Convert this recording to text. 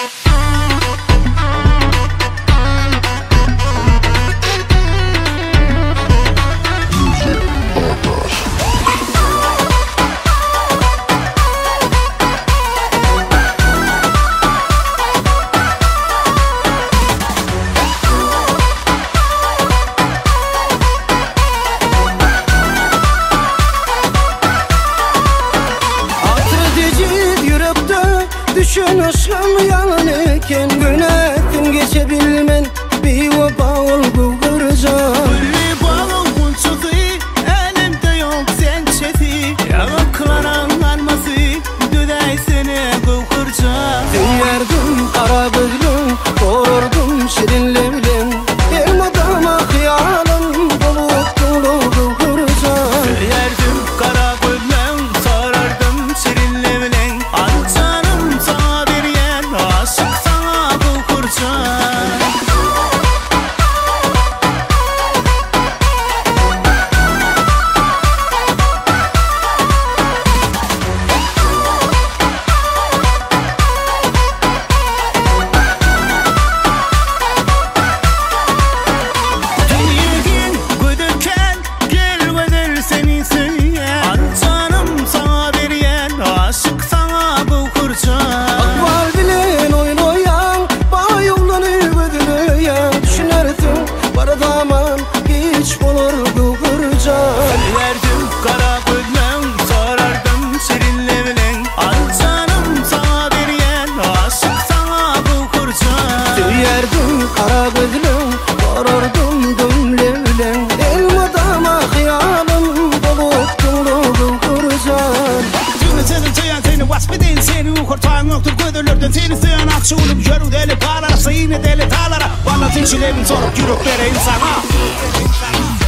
Düşün aşkım yalan eken Günettin geçebilmen Bir oba olgu kıracağım Kulli balon bunçudu Elimde yok sen çeti Yavukların arması Düdey seni kıvkıracağım Dünyerdim kara gözlüm Korurdum şirinle bilen Elmadama hıyalım Bulup dolu kıvkıracağım Dünyerdim kara gözlüm Sorardım şirinle bilen Alçanım sana bir yer Aşık sana kıvkıracağım Verdim kara gözlüm sorardım şirinle bilen Alçanım sana bir yer aşık sana kıvkıracağım Düyerdim kara gözlüm Korurdum dümle bilen Elmadama hıyalım Bulup dolu kıvkıracağım Cümlesinin tüyen seni vasfedin seni kurtağın yoktur gödürlürdün seni suyan akşı olup yürü deli bağlara Sayını deli dağlara Bana tinçilerin sorup yürüklere insana